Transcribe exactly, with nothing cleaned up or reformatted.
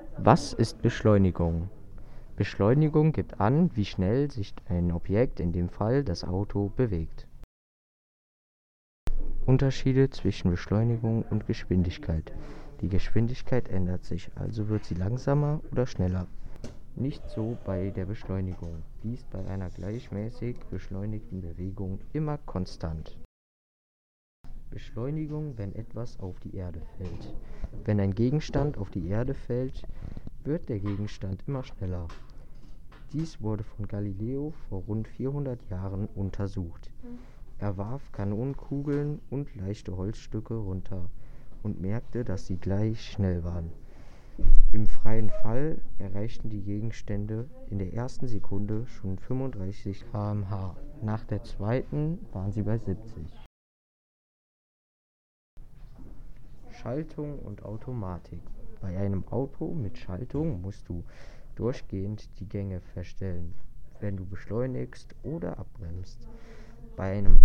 Was ist Beschleunigung? Beschleunigung gibt an, wie schnell sich ein Objekt, in dem Fall das Auto, bewegt. Unterschiede zwischen Beschleunigung und Geschwindigkeit. Die Geschwindigkeit ändert sich, also wird sie langsamer oder schneller. Nicht so bei der Beschleunigung. Die ist bei einer gleichmäßig beschleunigten Bewegung immer konstant. Beschleunigung, wenn etwas auf die Erde fällt. Wenn ein Gegenstand auf die Erde fällt, wird der Gegenstand immer schneller. Dies wurde von Galileo vor rund vierhundert Jahren untersucht. Er warf Kanonenkugeln und leichte Holzstücke runter und merkte, dass sie gleich schnell waren. Im freien Fall erreichten die Gegenstände in der ersten Sekunde schon fünfunddreißig Kilometer pro Stunde. Nach der zweiten waren sie bei siebzig. Schaltung und Automatik. Bei einem Auto mit Schaltung musst du durchgehend die Gänge verstellen, wenn du beschleunigst oder abbremst. Bei einem